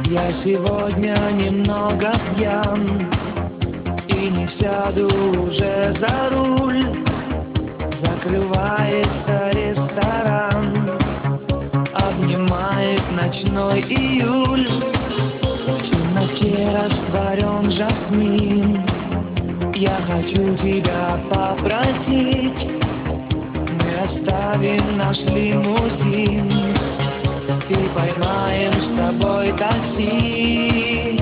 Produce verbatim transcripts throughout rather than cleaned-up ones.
Я сегодня немного пьян и не сяду уже за руль. Закрывается ресторан, обнимает ночной июль. В темноте растворен жасмин. Я хочу тебя попросить, мы оставим наш лимузин и поймаем с тобой такси.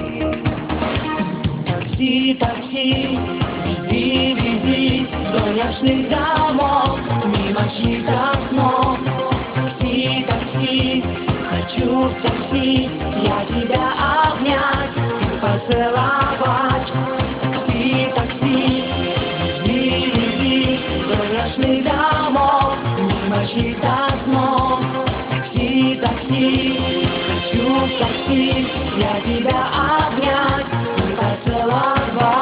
Такси, такси, вези, вези вдоль ночных домов, мимо чьих-то снов. Такси, такси, хочу в такси я тебя обнять и поцеловать. Такси, такси, вези, вези вдоль ночных домов, мимо чьих-то снов. Такси, такси, хочу в такси я тебя обнять и поцеловать.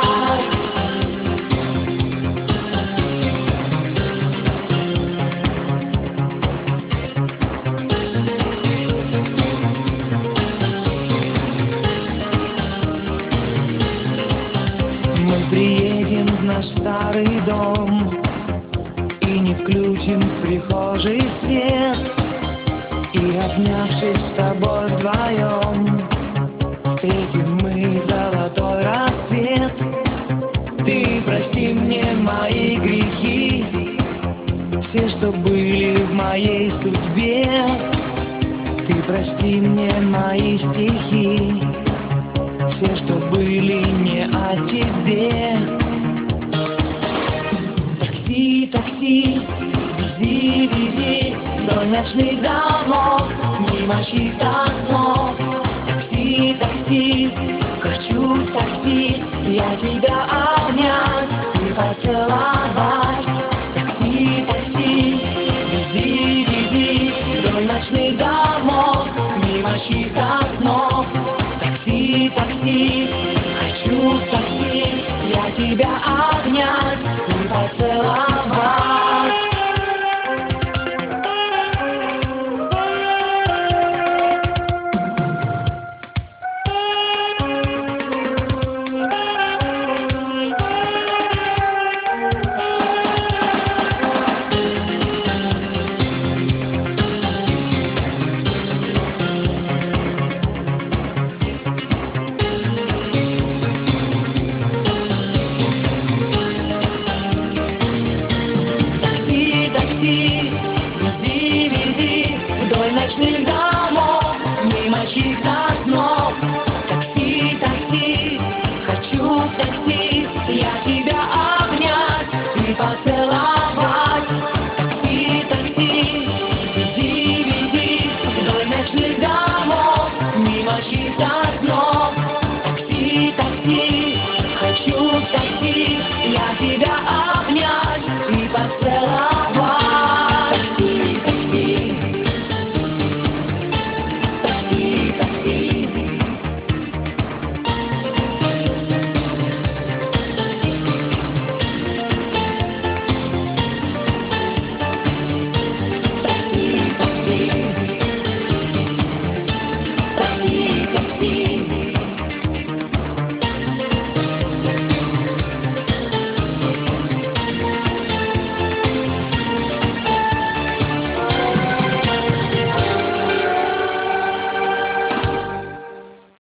Мы приедем в наш старый дом и не включим в прихожей свет. И, обнявшись с тобой вдвоем, встретим мы золотой рассвет. Ты прости мне мои грехи, все, что были в моей судьбе. Ты прости мне мои стихи, все, что были не о тебе. Такси, такси, вези, вези вдоль ночных домов, мимо чьих-то снов. Такси, такси, хочу в такси я тебя обнять и поцеловать. Такси, такси, вези, вези вдоль ночных домов, мимо чьих-то снов. Такси, такси, хочу в такси я тебя обнять